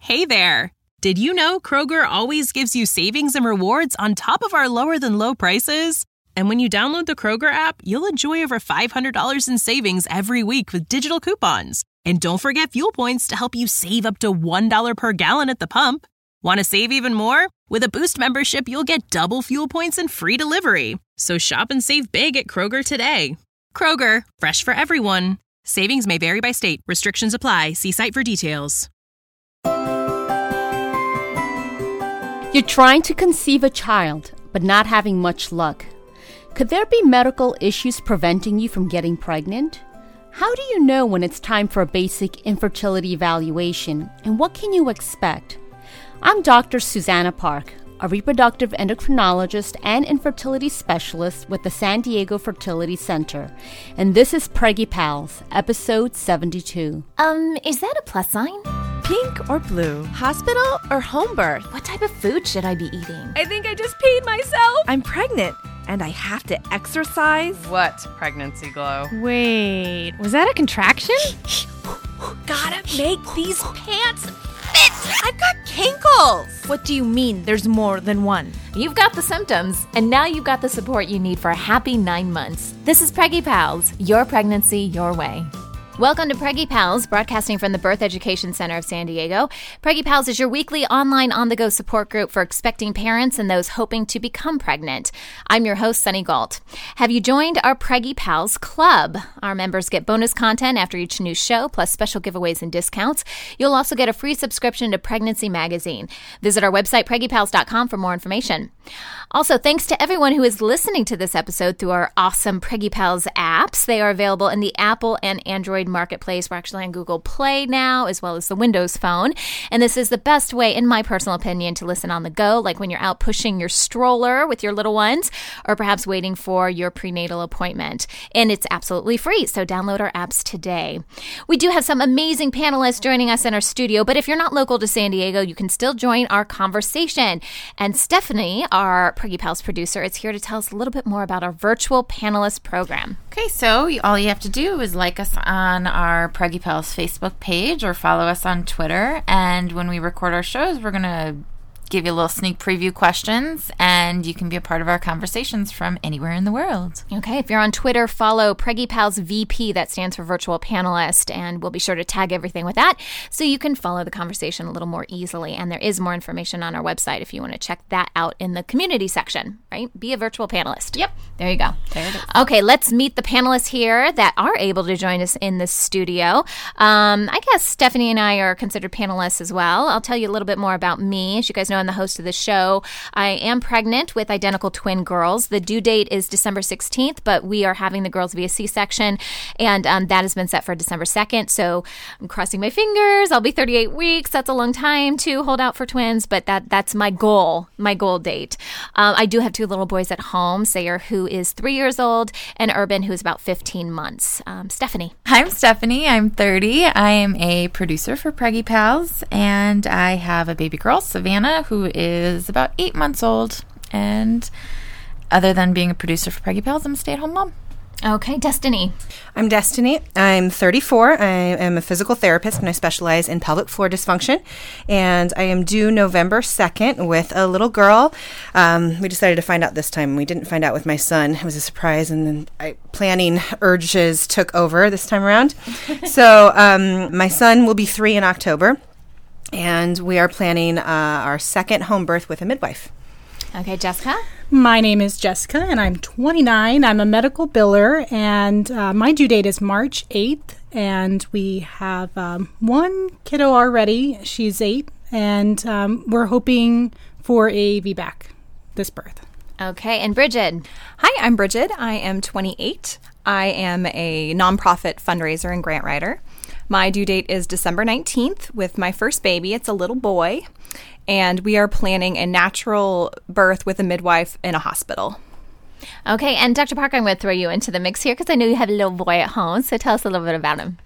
Hey there! Did you know Kroger always gives you savings and rewards on top of our lower-than-low prices? And when you download the Kroger app, you'll enjoy over $500 in savings every week with digital coupons. And don't forget fuel points to help you save up to $1 per gallon at the pump. Want to save even more? With a Boost membership, you'll get double fuel points and free delivery. So shop and save big at Kroger today. Kroger, fresh for everyone. Savings may vary by state. Restrictions apply. See site for details. You're trying to conceive a child, but not having much luck. Could there be medical issues preventing you from getting pregnant? How do you know when it's time for a basic infertility evaluation, and what can you expect? I'm Dr. Susanna Park, a reproductive endocrinologist and infertility specialist with the San Diego Fertility Center, and this is Preggy Pals, episode 72. Is that a plus sign? Pink or blue? Hospital or home birth? What type of food should I be eating? I think I just peed myself. I'm pregnant, and I have to exercise. What pregnancy glow? Wait, was that a contraction? Gotta make these pants fit. I've got kinkles. What do you mean there's more than one? You've got the symptoms, and now you've got the support you need for a happy 9 months. This is Preggy Pals, your pregnancy, your way. Welcome to Preggy Pals, broadcasting from the Birth Education Center of San Diego. Preggy Pals is your weekly online on-the-go support group for expecting parents and those hoping to become pregnant. I'm your host, Sunny Galt. Have you joined our Preggy Pals Club? Our members get bonus content after each new show, plus special giveaways and discounts. You'll also get a free subscription to Pregnancy Magazine. Visit our website, preggypals.com, for more information. Also, thanks to everyone who is listening to this episode through our awesome Preggy Pals apps. They are available in the Apple and Android marketplace. We're actually on Google Play now, as well as the Windows Phone. And this is the best way, in my personal opinion, to listen on the go, like when you're out pushing your stroller with your little ones, or perhaps waiting for your prenatal appointment. And it's absolutely free, so download our apps today. We do have some amazing panelists joining us in our studio, but if you're not local to San Diego, you can still join our conversation. And Stephanie, our Preggy Pals producer, is here to tell us a little bit more about our virtual panelist program. Okay, so all you have to do is like us on our Preggy Pals Facebook page or follow us on Twitter. And when we record our shows, we're going to give you a little sneak preview questions, and you can be a part of our conversations from anywhere in the world. Okay, if you're on Twitter, follow Preggy Pals VP, that stands for Virtual Panelist, and we'll be sure to tag everything with that so you can follow the conversation a little more easily. And there is more information on our website if you want to check that out in the community section, right? Be a virtual panelist. Yep. There you go. There it is. Okay, let's meet the panelists here that are able to join us in the studio. I guess Stephanie and I are considered panelists as well. I'll tell you a little bit more about me. As you guys know, I'm the host of the show. I am pregnant with identical twin girls. The due date is December 16th, but we are having the girls via C-section, and that has been set for December 2nd. So I'm crossing my fingers. I'll be 38 weeks. That's a long time to hold out for twins, but that's my goal date. I do have 2 little boys at home, Sayer, who is 3 years old, and Urban, who is about 15 months. Stephanie. I'm Stephanie. I'm 30. I am a producer for Preggy Pals, and I have a baby girl, Savannah, who is about 8 months old. And other than being a producer for Preggy Pals, I'm a stay-at-home mom. Okay, Destiny. I'm Destiny. I'm 34. I am a physical therapist, and I specialize in pelvic floor dysfunction. And I am due November 2nd with a little girl. We decided to find out this time. We didn't find out with my son. It was a surprise, and then planning urges took over this time around. So my son will be 3 in October, and we are planning our second home birth with a midwife. Okay, Jessica. My name is Jessica, and I'm 29. I'm a medical biller, and my due date is March 8th, and we have 1 kiddo already. She's 8, and we're hoping for a VBAC this birth. Okay, and Bridget. Hi, I'm Bridget. I am 28. I am a nonprofit fundraiser and grant writer. My due date is December 19th with my first baby. It's a little boy. And we are planning a natural birth with a midwife in a hospital. Okay, and Dr. Parker, I'm going to throw you into the mix here because I know you have a little boy at home. So tell us a little bit about him.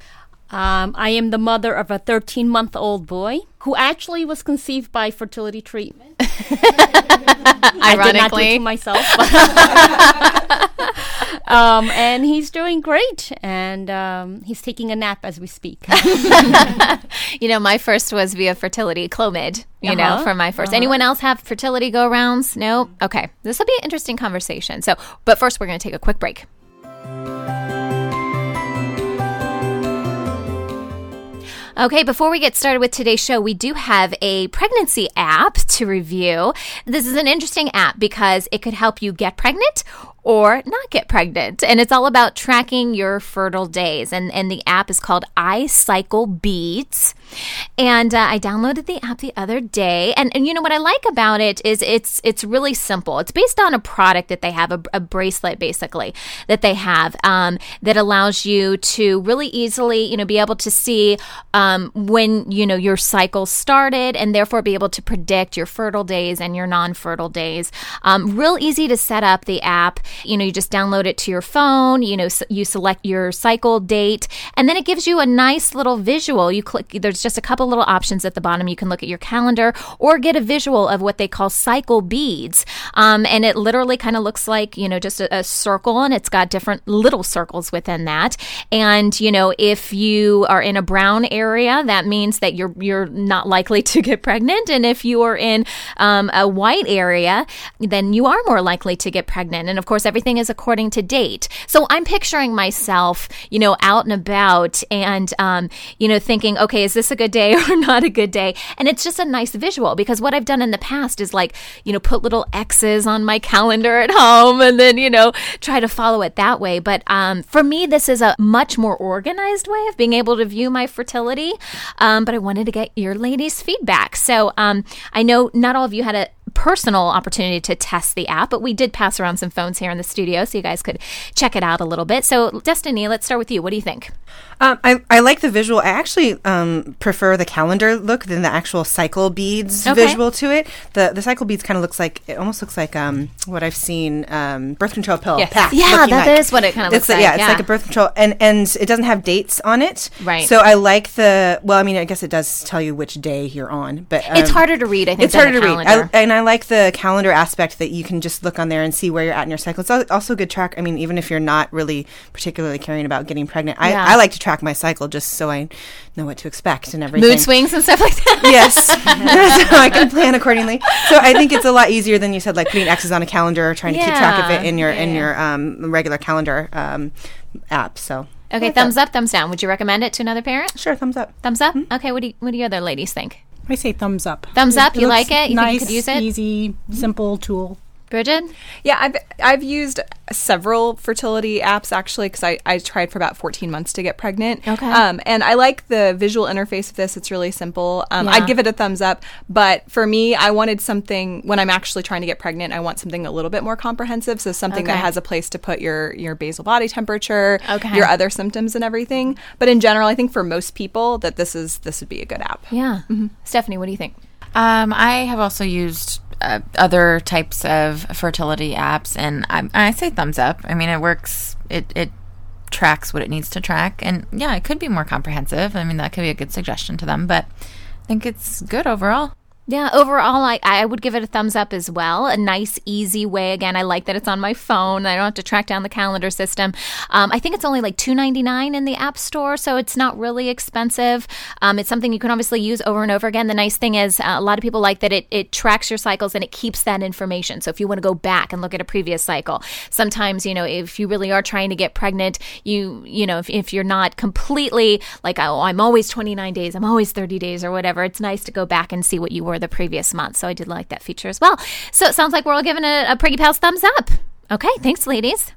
I am the mother of a 13-month-old boy who actually was conceived by fertility treatment. Ironically. I did not do it to myself. And he's doing great. And he's taking a nap as we speak. My first was via fertility, Clomid, for my first. Anyone else have fertility go-rounds? No? Okay. This will be an interesting conversation. But first, we're going to take a quick break. Okay, before we get started with today's show, we do have a pregnancy app to review. This is an interesting app because it could help you get pregnant or not get pregnant. And it's all about tracking your fertile days. And the app is called iCycleBeads. And I downloaded the app the other day. And what I like about it is it's really simple. It's based on a product that they have, a bracelet basically, that they have that allows you to really easily, be able to see when, your cycle started and therefore be able to predict your fertile days and your non-fertile days. Real easy to set up the app. You just download it to your phone, you select your cycle date, and then it gives you a nice little visual. You click, there's just a couple little options at the bottom. You can look at your calendar or get a visual of what they call cycle beads. And it literally kind of looks like, just a circle, and it's got different little circles within that. And, if you are in a brown area, that means that you're not likely to get pregnant. And if you are in a white area, then you are more likely to get pregnant. And of course, everything is according to date. So I'm picturing myself, out and about and, thinking, okay, is this a good day or not a good day? And it's just a nice visual because what I've done in the past is put little X's on my calendar at home and then, try to follow it that way. But for me, this is a much more organized way of being able to view my fertility. But I wanted to get your ladies' feedback. So I know not all of you had a personal opportunity to test the app, but we did pass around some phones here in the studio so you guys could check it out a little bit. So Destiny, let's start with you. What do you think? I like the visual. I actually prefer the calendar look than the actual cycle beads visual to it. The cycle beads kind of almost looks like what I've seen birth control pill pack. Yeah, that is what it kind of looks like. It's like a birth control, and it doesn't have dates on it. Right. So I like I guess it does tell you which day you're on, but it's harder to read. I think it's harder to read. I like the calendar aspect that you can just look on there and see where you're at in your cycle. It's also a good track. I mean, even if you're not really particularly caring about getting pregnant, I like to track my cycle just so I know what to expect and everything. Mood swings and stuff like that. Yes. So I can plan accordingly. So I think it's a lot easier than you said, like putting X's on a calendar or trying to keep track of it in your regular calendar app. So okay, thumbs up, thumbs down. Would you recommend it to another parent? Sure, thumbs up. Thumbs up? Mm-hmm. Okay, what do you other ladies think? I say thumbs up. Thumbs up? You like it? You nice, think you could use it? Easy, simple tool. Bridget? Yeah, I've used several fertility apps actually because I tried for about 14 months to get pregnant. Okay. And I like the visual interface of this. It's really simple. I'd give it a thumbs up. But for me, I wanted something, when I'm actually trying to get pregnant, I want something a little bit more comprehensive. So something that has a place to put your basal body temperature, your other symptoms and everything. But in general, I think for most people that this would be a good app. Yeah. Mm-hmm. Stephanie, what do you think? I have also used other types of fertility apps, and I say thumbs up. I mean, it works. It tracks what it needs to track, and yeah, it could be more comprehensive. I mean, that could be a good suggestion to them, but I think it's good overall. Yeah, overall, I would give it a thumbs up as well. A nice, easy way. Again, I like that it's on my phone. I don't have to track down the calendar system. I think it's only like $2.99 in the App Store, so it's not really expensive. It's something you can obviously use over and over again. The nice thing is a lot of people like that it tracks your cycles and it keeps that information. So if you want to go back and look at a previous cycle, sometimes, if you really are trying to get pregnant, if you're not completely like, oh, I'm always 29 days, I'm always 30 days or whatever, it's nice to go back and see what you were the previous month. So I did like that feature as well. So it sounds like we're all giving a Preggy Pals thumbs up. Okay, thanks, ladies.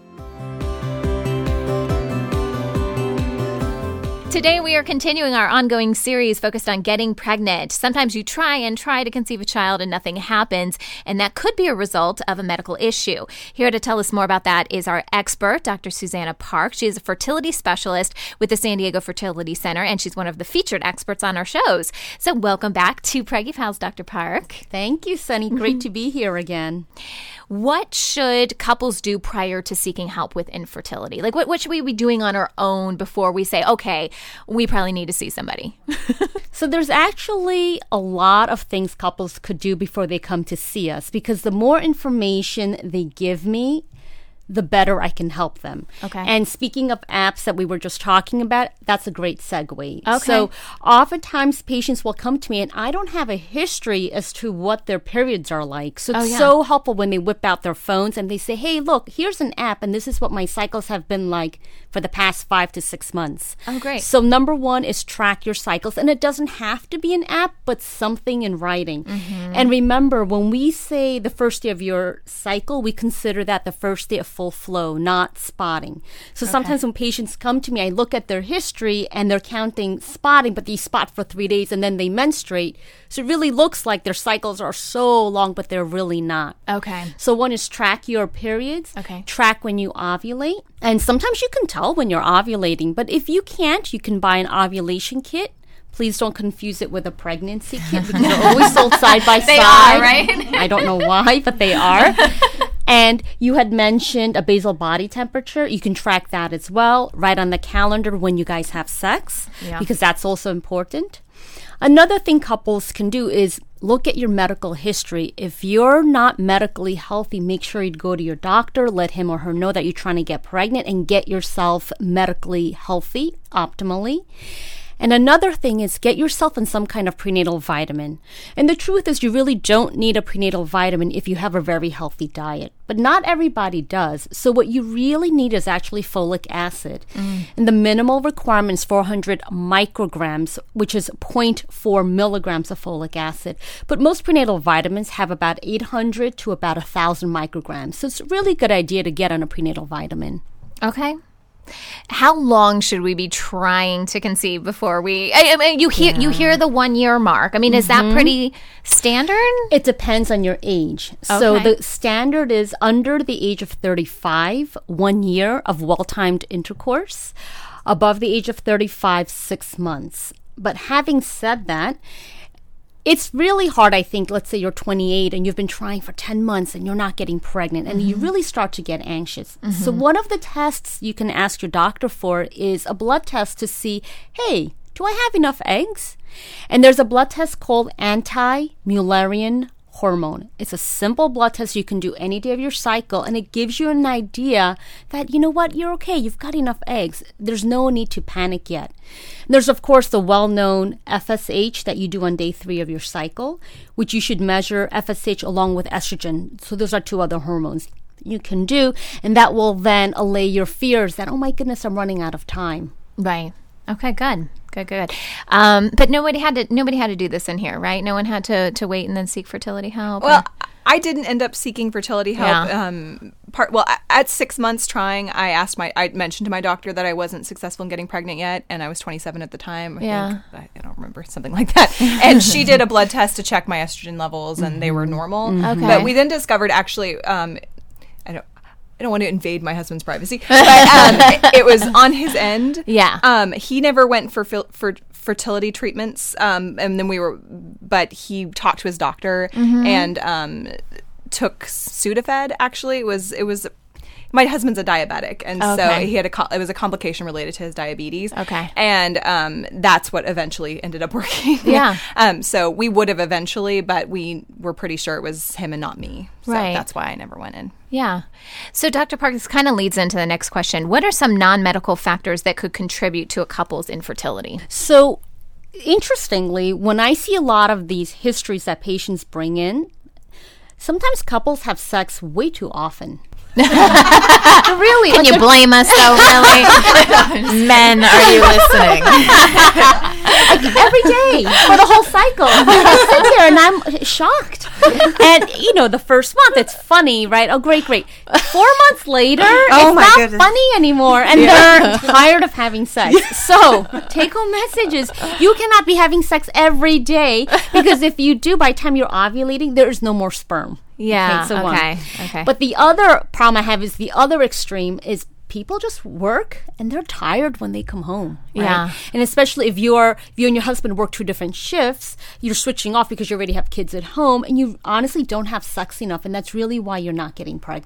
Today we are continuing our ongoing series focused on getting pregnant. Sometimes you try to conceive a child and nothing happens, and that could be a result of a medical issue. Here to tell us more about that is our expert, Dr. Susanna Park. She is a fertility specialist with the San Diego Fertility Center, and she's one of the featured experts on our shows. So welcome back to Preggy Pals, Dr. Park. Thank you, Sunny. Great to be here again. What should couples do prior to seeking help with infertility? Like, what should we be doing on our own before we say, okay, we probably need to see somebody? So there's actually a lot of things couples could do before they come to see us, because the more information they give me, the better I can help them. Okay. And speaking of apps that we were just talking about, that's a great segue. Okay. So oftentimes patients will come to me and I don't have a history as to what their periods are like. So it's so helpful when they whip out their phones and they say, hey, look, here's an app and this is what my cycles have been like for the past 5 to 6 months. Oh, great. So number one is track your cycles. And it doesn't have to be an app, but something in writing. And remember, when we say the first day of your cycle, we consider that the first day of full flow, not spotting. So sometimes when patients come to me, I look at their history and they're counting spotting, but they spot for 3 days and then they menstruate. So it really looks like their cycles are so long, but they're really not. Okay. So one is track your periods. Okay. Track when you ovulate. And sometimes you can tell when you're ovulating, but if you can't, you can buy an ovulation kit. Please don't confuse it with a pregnancy kit because they're always sold side by side. They are, right? I don't know why, but they are. And you had mentioned a basal body temperature. You can track that as well. Write on the calendar when you guys have sex because that's also important. Another thing couples can do is look at your medical history. If you're not medically healthy, make sure you go to your doctor, let him or her know that you're trying to get pregnant and get yourself medically healthy optimally. And another thing is get yourself in some kind of prenatal vitamin. And the truth is you really don't need a prenatal vitamin if you have a very healthy diet. But not everybody does. So what you really need is actually folic acid. And the minimal requirement is 400 micrograms, which is 0.4 milligrams of folic acid. But most prenatal vitamins have about 800 to about 1,000 micrograms. So it's a really good idea to get on a prenatal vitamin. Okay. How long should we be trying to conceive before we? I mean, you hear the 1 year mark. I mean, is that pretty standard? It depends on your age. So the standard is under the age of 35, 1 year of well-timed intercourse. Above the age of 35, 6 months. But having said that, it's really hard, I think. Let's say you're 28 and you've been trying for 10 months and you're not getting pregnant and you really start to get anxious. So one of the tests you can ask your doctor for is a blood test to see, hey, do I have enough eggs? And there's a blood test called anti-Mullerian hormone. It's a simple blood test you can do any day of your cycle, and it gives you an idea that, you know what, you're okay, you've got enough eggs. There's no need to panic yet. There's, of course, the well-known FSH that you do on day 3 of your cycle, which you should measure FSH along with estrogen. So those are 2 other hormones you can do, and that will then allay your fears that, oh my goodness, I'm running out of time. Right. Okay, good. But nobody had to do this in here, right? No one had to wait and then seek fertility help? Well, I didn't end up seeking fertility help. At 6 months trying, I mentioned to my doctor that I wasn't successful in getting pregnant yet, and I was 27 at the time. I don't remember, something like that. And she did a blood test to check my estrogen levels, and they were normal. Okay. But we then discovered, actually, I don't want to invade my husband's privacy, but it was on his end. Yeah. He never went for fertility treatments, but he talked to his doctor and took Sudafed. Actually, it was. My husband's a diabetic, and so he had it was a complication related to his diabetes. Okay. And that's what eventually ended up working. Yeah. So we would have eventually, but we were pretty sure it was him and not me. So that's why I never went in. Yeah. So, Dr. Park, this kind of leads into the next question. What are some non-medical factors that could contribute to a couple's infertility? So, interestingly, when I see a lot of these histories that patients bring in, sometimes couples have sex way too often. Really? Can you blame us, though, really? Men, are you listening? Every day for the whole cycle. I sit here and I'm shocked. And, the first month, it's funny, right? Oh, great. 4 months later, it's not funny anymore. And they're tired of having sex. So, take-home messages. You cannot be having sex every day because if you do, by the time you're ovulating, there is no more sperm. Yeah. Okay. But the other problem I have is the other extreme is people just work and they're tired when they come home. Right? Yeah. And especially if you and your husband work 2 different shifts, you're switching off because you already have kids at home and you honestly don't have sex enough. And that's really why you're not getting pregnant.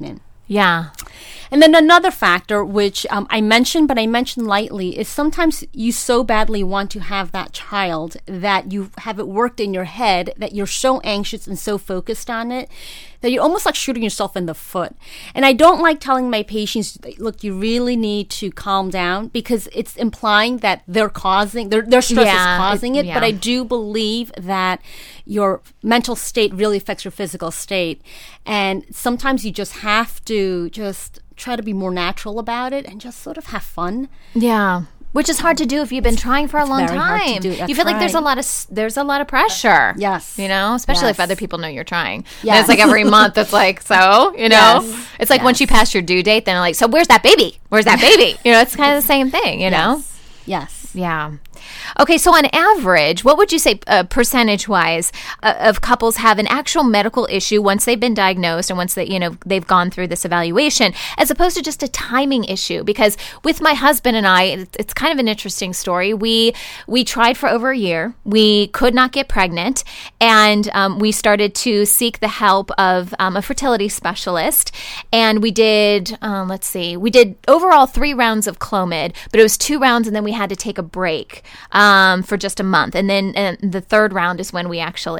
Yeah. And then another factor, which I mentioned, but I mentioned lightly, is sometimes you so badly want to have that child that you have it worked in your head that you're so anxious and so focused on it that you're almost like shooting yourself in the foot. And I don't like telling my patients, look, you really need to calm down, because it's implying that their stress is causing it. But I do believe that your mental state really affects your physical state. And sometimes you just have to just try to be more natural about it and just sort of have fun. Yeah. Which is hard to do if you've been trying for a long very hard to time. do. That's You feel like there's a lot of pressure. Yes. You know, especially if Yes. other people know you're trying. Yes. And it's like every month it's like, so, you know, it's like once you pass your due date, then they're like, so where's that baby? Where's that baby? You know, it's kind of the same thing, you know? Yes. Yeah. Okay, so on average, what would you say percentage-wise of couples have an actual medical issue once they've been diagnosed and once they've gone through this evaluation, as opposed to just a timing issue? Because with my husband and I, it's kind of an interesting story. We tried for over a year. We could not get pregnant, and we started to seek the help of a fertility specialist. And we did, we did overall 3 rounds of Clomid, but it was 2 rounds, and then we had to take a break for just a month. And then the 3rd round is when we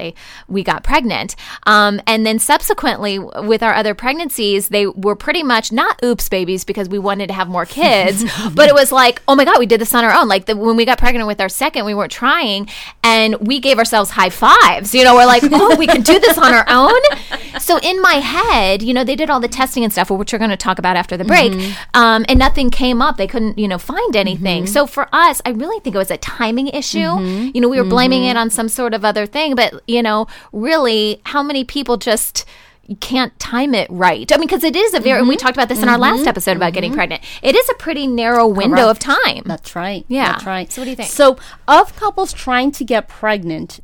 got pregnant. And then subsequently with our other pregnancies, they were pretty much not oops babies because we wanted to have more kids, but it was like, oh my God, we did this on our own. Like when we got pregnant with our second, we weren't trying, and we gave ourselves high fives. You know, we're like, oh, we can do this on our own. So in my head, you know, they did all the testing and stuff, which we're going to talk about after the break, and nothing came up. They couldn't, find anything. So for us, I really think it was a timing issue. You know, we were blaming it on some sort of other thing, but, really, how many people just can't time it right? I mean, because it is a very, and we talked about this in our last episode about getting pregnant. It is a pretty narrow window of time. That's right. Yeah. That's right. So what do you think? So of couples trying to get pregnant,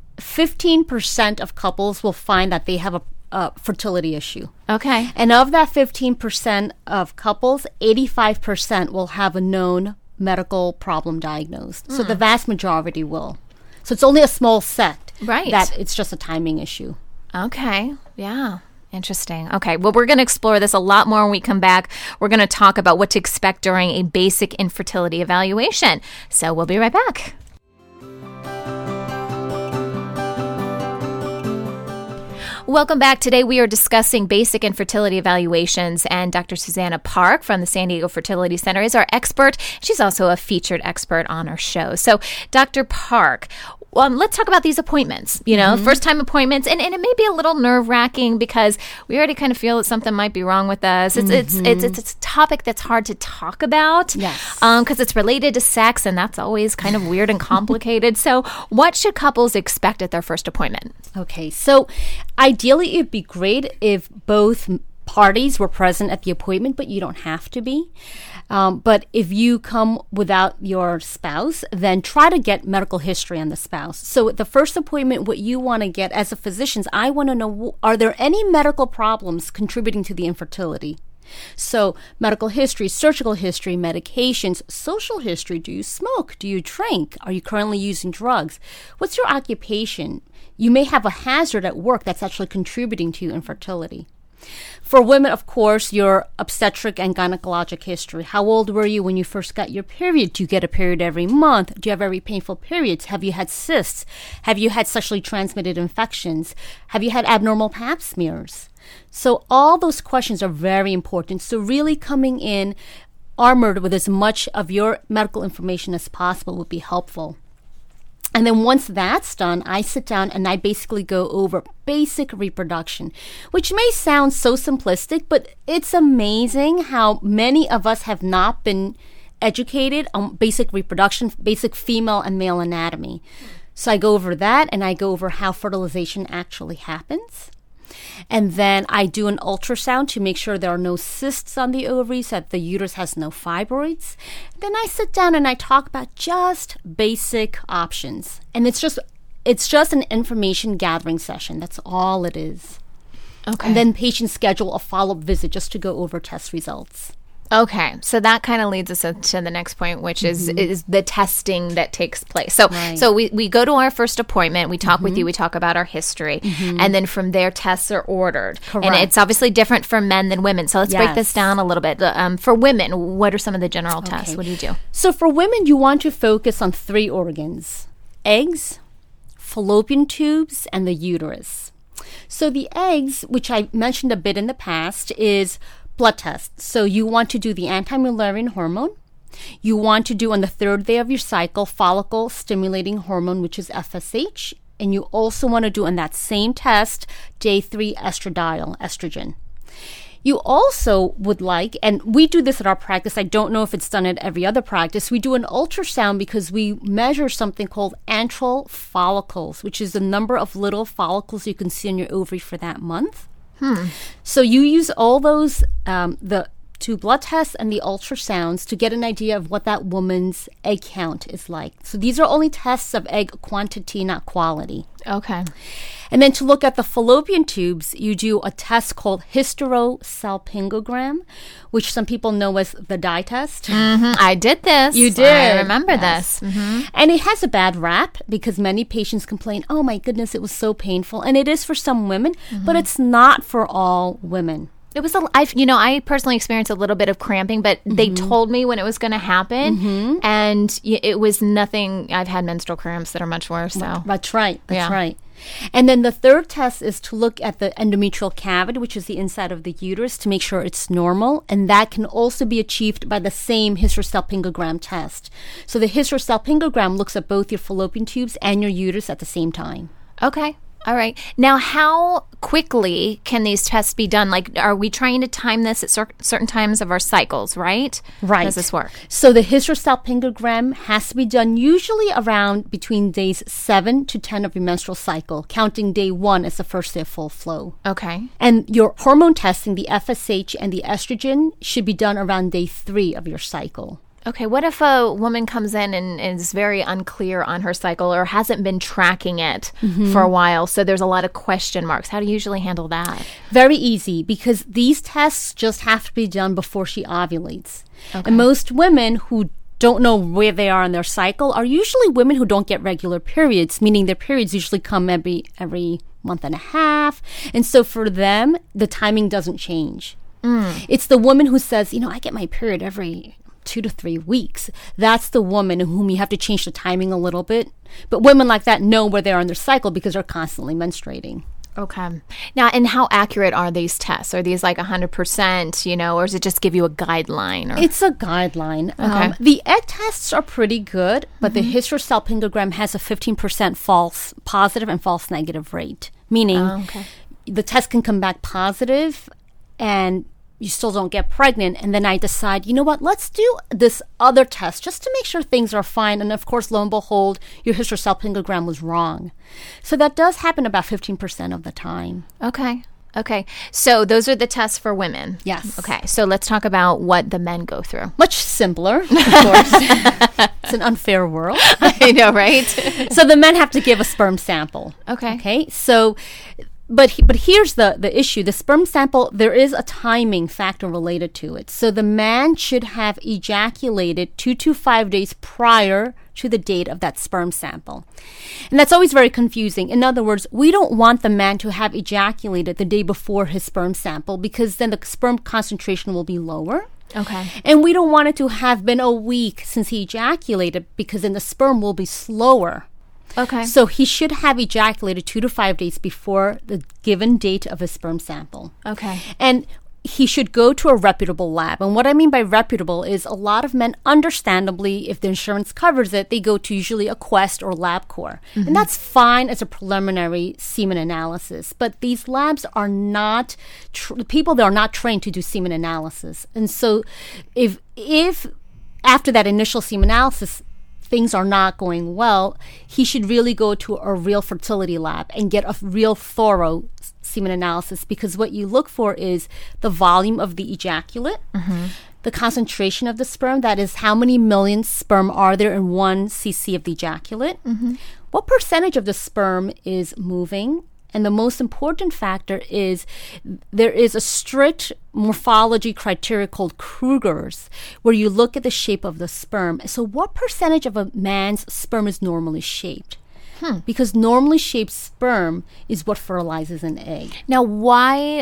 15% of couples will find that they have a fertility issue. Okay. And of that 15% of couples, 85% will have a known medical problem diagnosed. So the vast majority will. So it's only a small set. Right. That it's just a timing issue. Okay. Yeah. Interesting. Okay. Well, we're going to explore this a lot more when we come back. We're going to talk about what to expect during a basic infertility evaluation. So we'll be right back. Welcome back. Today we are discussing basic infertility evaluations, and Dr. Susanna Park from the San Diego Fertility Center is our expert. She's also a featured expert on our show. So, Dr. Park, let's talk about these appointments, first-time appointments, and it may be a little nerve-wracking because we already kind of feel that something might be wrong with us. It's a topic that's hard to talk about because it's related to sex, and that's always kind of weird and complicated. So what should couples expect at their first appointment? Okay, so ideally it'd be great if both parties were present at the appointment, but you don't have to be. But if you come without your spouse, then try to get medical history on the spouse. So at the first appointment, what you want to get as a physician, I want to know, are there any medical problems contributing to the infertility? So medical history, surgical history, medications, social history. Do you smoke? Do you drink? Are you currently using drugs? What's your occupation? You may have a hazard at work that's actually contributing to infertility. For women, of course, your obstetric and gynecologic history. How old were you when you first got your period? Do you get a period every month? Do you have very painful periods? Have you had cysts? Have you had sexually transmitted infections? Have you had abnormal pap smears? So all those questions are very important. So really coming in armored with as much of your medical information as possible would be helpful. And then once that's done, I sit down and I basically go over basic reproduction, which may sound so simplistic, but it's amazing how many of us have not been educated on basic reproduction, basic female and male anatomy. So I go over that, and I go over how fertilization actually happens. And then I do an ultrasound to make sure there are no cysts on the ovaries, that the uterus has no fibroids. Then I sit down and I talk about just basic options. And it's just an information gathering session. That's all it is. Okay. And then patients schedule a follow-up visit just to go over test results. Okay, so that kind of leads us to the next point, which is the testing that takes place. So, so we go to our first appointment, we talk with you, we talk about our history, and then from there, tests are ordered. Correct. And it's obviously different for men than women. So let's break this down a little bit. For women, what are some of the general tests? What do you do? So for women, you want to focus on 3 organs: eggs, fallopian tubes, and the uterus. So the eggs, which I mentioned a bit in the past, is blood tests. So you want to do the anti-Mullerian hormone. You want to do on the 3rd day of your cycle follicle stimulating hormone, which is FSH. And you also want to do on that same test day 3 estradiol, estrogen. You also would like, and we do this at our practice, I don't know if it's done at every other practice, we do an ultrasound because we measure something called antral follicles, which is the number of little follicles you can see in your ovary for that month. So you use all those, the 2 blood tests and the ultrasounds to get an idea of what that woman's egg count is like. So these are only tests of egg quantity, not quality. Okay. And then to look at the fallopian tubes, you do a test called hysterosalpingogram, which some people know as the dye test. I did this. You did. I remember this. And it has a bad rap because many patients complain, oh my goodness, it was so painful. And it is for some women, but it's not for all women. It was I personally experienced a little bit of cramping, but they told me when it was going to happen, and it was nothing. I've had menstrual cramps that are much worse. So That's right. That's right. And then the 3rd test is to look at the endometrial cavity, which is the inside of the uterus, to make sure it's normal. And that can also be achieved by the same hysterosalpingogram test. So the hysterosalpingogram looks at both your fallopian tubes and your uterus at the same time. Okay. All right. Now, how quickly can these tests be done? Like, are we trying to time this at certain times of our cycles, right? Right. How does this work? So the hysterosalpingogram has to be done usually around between days 7 to 10 of your menstrual cycle, counting day 1 as the first day of full flow. Okay. And your hormone testing, the FSH and the estrogen, should be done around day 3 of your cycle. Okay, what if a woman comes in and is very unclear on her cycle or hasn't been tracking it for a while, so there's a lot of question marks? How do you usually handle that? Very easy, because these tests just have to be done before she ovulates. Okay. And most women who don't know where they are in their cycle are usually women who don't get regular periods, meaning their periods usually come every month and a half. And so for them, the timing doesn't change. It's the woman who says, I get my period every 2 to 3 weeks. That's the woman whom you have to change the timing a little bit. But women like that know where they are in their cycle because they're constantly menstruating. Okay. Now, and how accurate are these tests? Are these like 100%, or does it just give you a guideline? Or? It's a guideline. Okay. The egg tests are pretty good, but the hysterosalpingogram has a 15% false positive and false negative rate, meaning the test can come back positive and you still don't get pregnant, and then I decide, let's do this other test just to make sure things are fine. And of course, lo and behold, your hysterosalpingogram was wrong. So that does happen about 15% of the time. Okay. So those are the tests for women. Yes. Okay. So let's talk about what the men go through. Much simpler, of course. It's an unfair world. I know, right? So the men have to give a sperm sample. Okay. So But here's the issue. The sperm sample, there is a timing factor related to it. So the man should have ejaculated 2 to 5 days prior to the date of that sperm sample. And that's always very confusing. In other words, we don't want the man to have ejaculated the day before his sperm sample because then the sperm concentration will be lower. Okay. And we don't want it to have been a week since he ejaculated because then the sperm will be slower. Okay. So he should have ejaculated 2 to 5 days before the given date of his sperm sample. Okay. And he should go to a reputable lab. And what I mean by reputable is a lot of men, understandably, if the insurance covers it, they go to usually a Quest or LabCorp. And that's fine as a preliminary semen analysis. But these labs are not, people that are not trained to do semen analysis. And so if after that initial semen analysis, things are not going well, he should really go to a real fertility lab and get a real thorough semen analysis, because what you look for is the volume of the ejaculate, the concentration of the sperm, that is how many million sperm are there in 1 cc of the ejaculate, what percentage of the sperm is moving, And the most important factor is there is a strict morphology criteria called Kruger's, where you look at the shape of the sperm. So what percentage of a man's sperm is normally shaped? Because normally shaped sperm is what fertilizes an egg. Now, why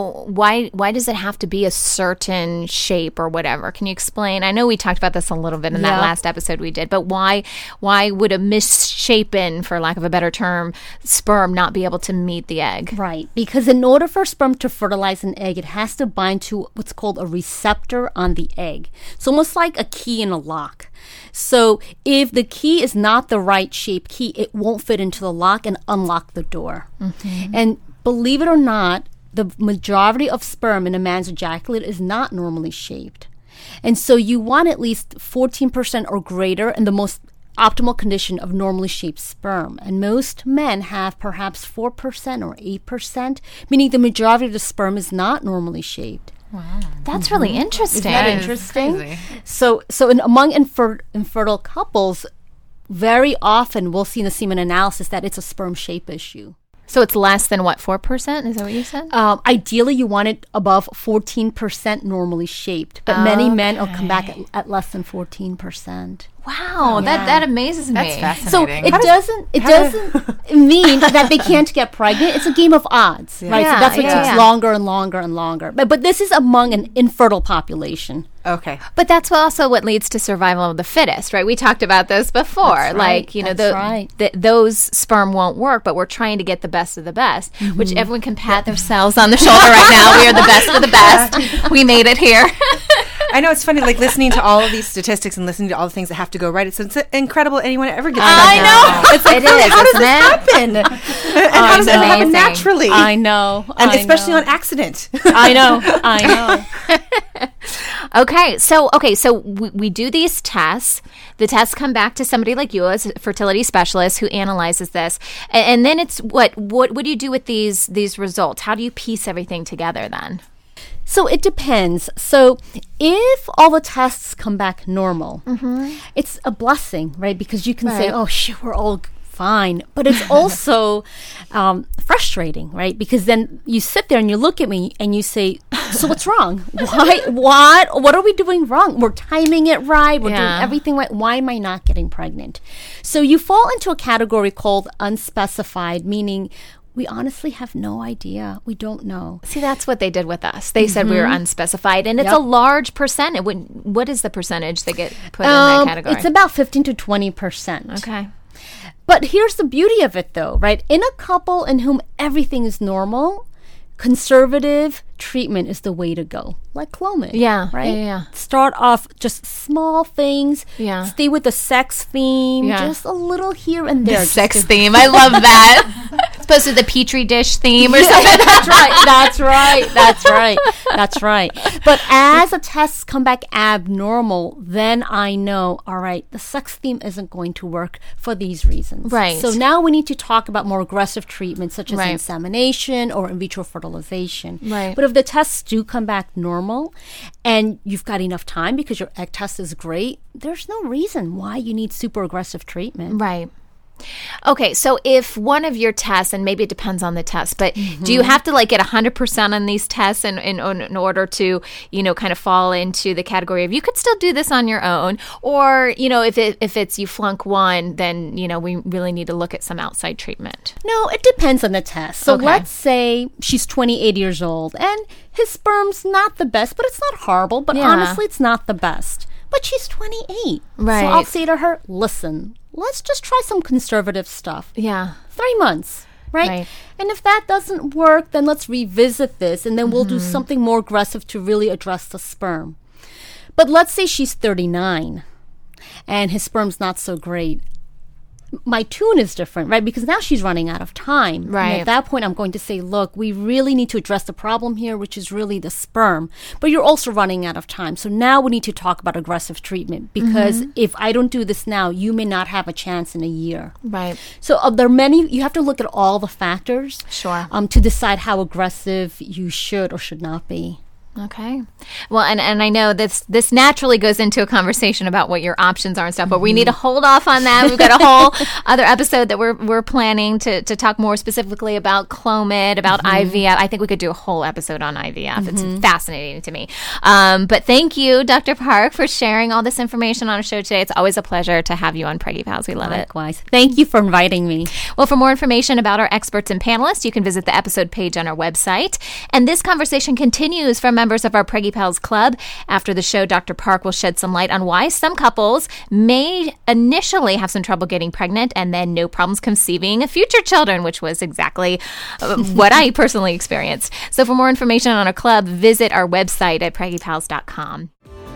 does it have to be a certain shape or whatever? Can you explain? I know we talked about this a little bit in that last episode we did, but why would a misshapen, for lack of a better term, sperm not be able to meet the egg? Right, because in order for sperm to fertilize an egg, it has to bind to what's called a receptor on the egg. It's almost like a key in a lock. So if the key is not the right shape key, it won't fit into the lock and unlock the door. And believe it or not, the majority of sperm in a man's ejaculate is not normally shaped. And so you want at least 14% or greater in the most optimal condition of normally shaped sperm. And most men have perhaps 4% or 8%, meaning the majority of the sperm is not normally shaped. Wow. That's really interesting. Isn't that interesting? So among infertile couples, very often we'll see in the semen analysis that it's a sperm shape issue. So it's less than what, 4%? Is that what you said? Ideally, you want it above 14% normally shaped, but many men will come back at less than 14%. Wow, that amazes me. That's fascinating. So it doesn't mean that they can't get pregnant. It's a game of odds, right? Yeah, so that's what takes yeah. longer and longer and longer. But this is among an infertile population. Okay. But that's also what leads to survival of the fittest, right? We talked about this before. That's like, right. those sperm won't work, but we're trying to get the best of the best, which everyone can pat themselves on the shoulder right now. We are the best of the best. We made it here. I know it's funny, like listening to all of these statistics and listening to all the things that have to go right. It's incredible anyone ever gets I pregnant. know. It's like, It is, how does isn't this it? happen? And how does it happen amazing. naturally? I know. And especially on accident. I know. Okay, so we do these tests. The tests come back to somebody like you as a fertility specialist who analyzes this, and then it's what do you do with these results? How do you piece everything together then? So it depends. So if all the tests come back normal, it's a blessing, right? Because you can say, oh, shit, we're all fine. But it's also frustrating, right? Because then you sit there and you look at me and you say, so what's wrong? What are we doing wrong? We're timing it right. We're doing everything right. Why am I not getting pregnant? So you fall into a category called unspecified, meaning we honestly have no idea. We don't know. See, that's what they did with us. They said we were unspecified, and it's a large percentage. What is the percentage that get put in that category? It's about 15 to 20%. Okay. But here's the beauty of it, though, right? In a couple in whom everything is normal, conservative treatment is the way to go. Like Clomid. Yeah. Right? Yeah. Start off just small things. Yeah. Stay with the sex theme. Yeah. Just a little here and there. Sex theme. I love that. Opposed to the Petri dish theme or something. That's right. But as the tests come back abnormal, then I know, all right, the sex theme isn't going to work for these reasons. Right. So now we need to talk about more aggressive treatments such as insemination or in vitro fertilization. Right. But if the tests do come back normal and you've got enough time because your egg test is great, there's no reason why you need super aggressive treatment. Right. Okay, so if one of your tests, and maybe it depends on the test, but do you have to get 100% on these tests in order to, kind of fall into the category of you could still do this on your own? Or, if it's you flunk one, then, we really need to look at some outside treatment? No, it depends on the test. So Okay. let's say she's 28 years old and his sperm's not the best, but it's not horrible, but honestly, it's not the best. But she's 28. Right. So I'll say to her, listen, let's just try some conservative stuff. Yeah. 3 months, right? Right. And if that doesn't work, then let's revisit this and then we'll do something more aggressive to really address the sperm. But let's say she's 39 and his sperm's not so great. My tune is different, right? Because now she's running out of time. Right. And at that point, I'm going to say, look, we really need to address the problem here, which is really the sperm. But you're also running out of time. So now we need to talk about aggressive treatment because if I don't do this now, you may not have a chance in a year. Right. So there are many, you have to look at all the factors Sure. to decide how aggressive you should or should not be. Okay. Well, and I know this naturally goes into a conversation about what your options are and stuff, but we need to hold off on that. We've got a whole other episode that we're planning to talk more specifically about Clomid, about IVF. I think we could do a whole episode on IVF. It's fascinating to me. But thank you, Dr. Park, for sharing all this information on our show today. It's always a pleasure to have you on Preggy Pals. We love it. Likewise. Thank you for inviting me. Well, for more information about our experts and panelists, you can visit the episode page on our website. And this conversation continues from members of our Preggy Pals Club. After the show, Dr. Park will shed some light on why some couples may initially have some trouble getting pregnant and then no problems conceiving future children, which was exactly what I personally experienced. So for more information on our club, visit our website at preggypals.com.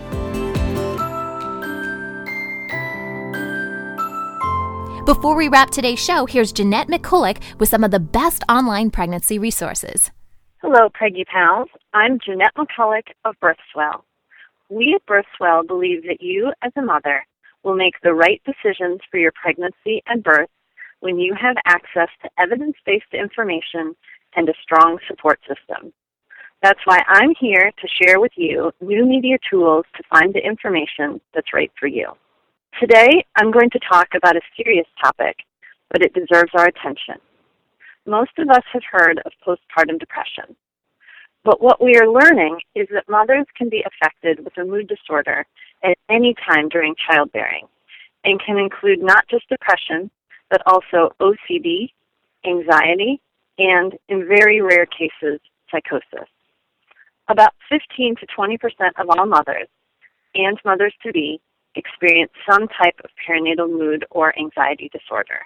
Before we wrap today's show, here's Jeanette McCulloch with some of the best online pregnancy resources. Hello, Preggy Pals. I'm Jeanette McCulloch of BirthSwell. We at BirthSwell believe that you, as a mother, will make the right decisions for your pregnancy and birth when you have access to evidence-based information and a strong support system. That's why I'm here to share with you new media tools to find the information that's right for you. Today, I'm going to talk about a serious topic, but it deserves our attention. Most of us have heard of postpartum depression. But what we are learning is that mothers can be affected with a mood disorder at any time during childbearing and can include not just depression, but also OCD, anxiety, and, in very rare cases, psychosis. About 15 to 20% of all mothers and mothers-to-be experience some type of perinatal mood or anxiety disorder.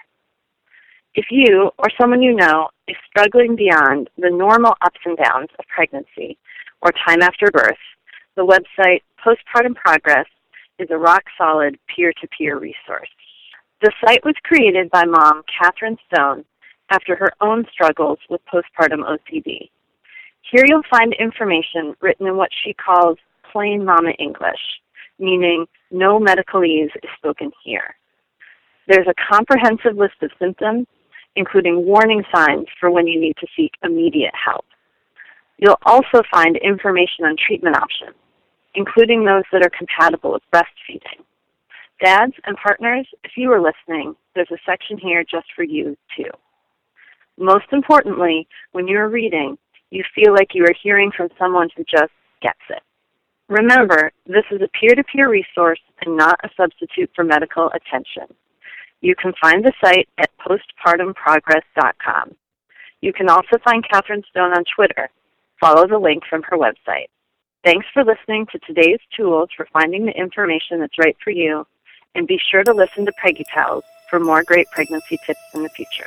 If you or someone you know is struggling beyond the normal ups and downs of pregnancy or time after birth, the website Postpartum Progress is a rock-solid peer-to-peer resource. The site was created by mom Catherine Stone after her own struggles with postpartum OCD. Here you'll find information written in what she calls plain mama English, meaning no medicalese is spoken here. There's a comprehensive list of symptoms, including warning signs for when you need to seek immediate help. You'll also find information on treatment options, including those that are compatible with breastfeeding. Dads and partners, if you are listening, there's a section here just for you, too. Most importantly, when you're reading, you feel like you are hearing from someone who just gets it. Remember, this is a peer-to-peer resource and not a substitute for medical attention. You can find the site at postpartumprogress.com. You can also find Catherine Stone on Twitter. Follow the link from her website. Thanks for listening to today's tools for finding the information that's right for you, and be sure to listen to Preggy Pals for more great pregnancy tips in the future.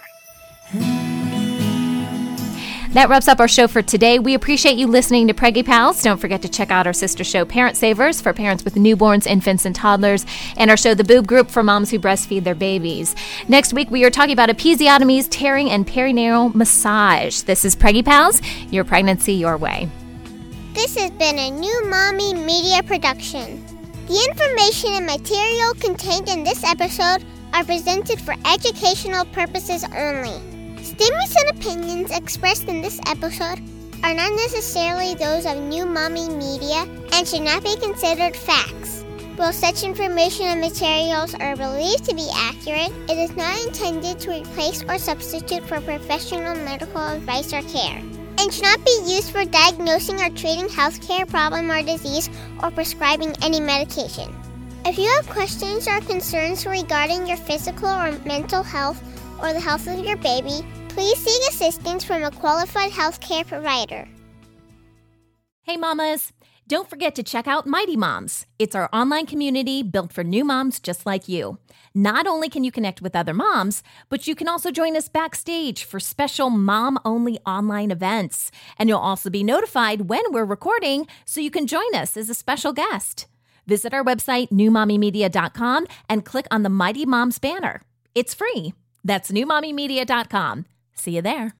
That wraps up our show for today. We appreciate you listening to Preggy Pals. Don't forget to check out our sister show, Parent Savers, for parents with newborns, infants, and toddlers, and our show, The Boob Group, for moms who breastfeed their babies. Next week, we are talking about episiotomies, tearing, and perinatal massage. This is Preggy Pals, your pregnancy your way. This has been a New Mommy Media production. The information and material contained in this episode are presented for educational purposes only. Statements and opinions expressed in this episode are not necessarily those of New Mommy Media and should not be considered facts. While such information and materials are believed to be accurate, it is not intended to replace or substitute for professional medical advice or care, and should not be used for diagnosing or treating healthcare problem or disease or prescribing any medication. If you have questions or concerns regarding your physical or mental health or the health of your baby, please seek assistance from a qualified healthcare provider. Hey mamas, don't forget to check out Mighty Moms. It's our online community built for new moms just like you. Not only can you connect with other moms, but you can also join us backstage for special mom-only online events. And you'll also be notified when we're recording so you can join us as a special guest. Visit our website, newmommymedia.com, and click on the Mighty Moms banner. It's free. That's newmommymedia.com. See you there.